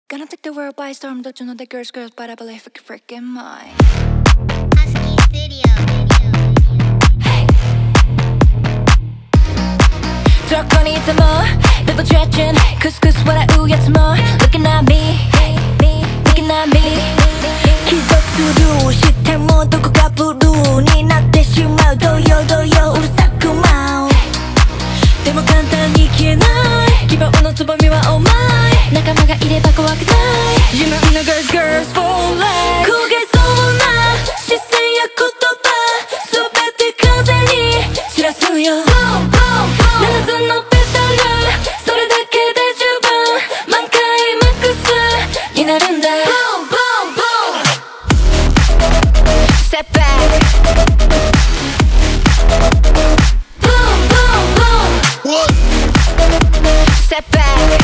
Gonna take the world by storm. Don't you know the girls, but I believe it's freaking mine. Husky Studio. どこにいても Double stretchingクスクス笑うやつも Looking at me Looking at me 既読スルーしてもどこかブルーになってしまう動揺動揺うるさく舞うでも簡単に消えない希望のつぼみはお前仲間がいれば怖くない自分の girls for life 焦げそうな視線や言葉全て風に散らすよ7つのペダルそれだけで十分満開マックスになるんだ Step back Boom boom boom What? Step back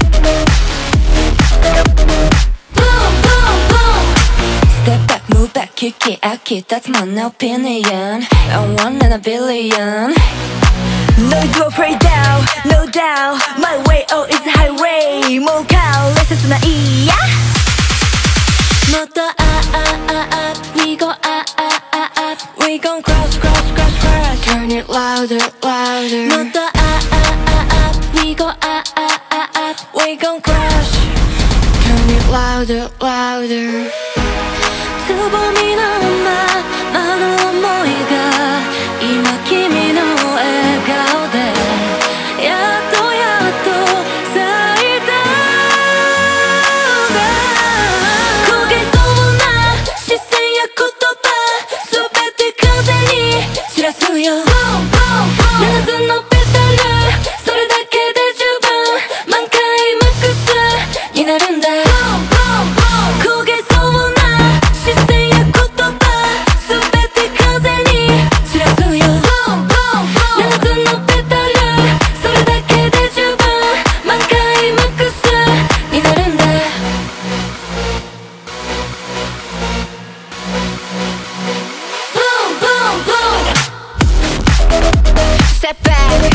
Boom boom boom Step back, move back, kick it out, kid That's my opinion I want in a billion Noise will fade down, no doubt My way, oh it's highway もう顔レスないやもっとup We gon' up We gon' cross Turn it louder, louder もっとup We gon' up We gon' crash Turn it louder, louder つぼみのままの想いが今君の笑顔でやっと咲いたんだ焦げそうな視線や言葉全て風に散らすよ7つのペダルそれだけで十分満開マックスになるんだ焦げそうな視線や言葉全て風に散らすよ7つのペダルそれだけで十分満開マックスになるんだ Boom boom boom Step back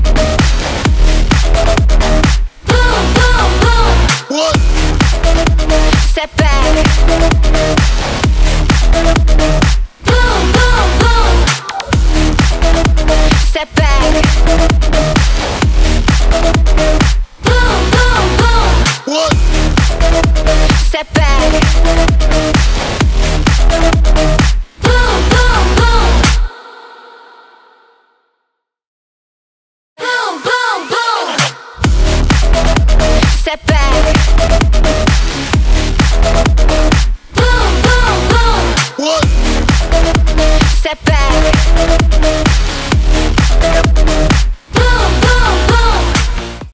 Boom boom boom What? Step back Boom boom boom Step back Boom boom boom What? Step back Boom boom boom Boom boom boom Step back Boom boom boom What? Step back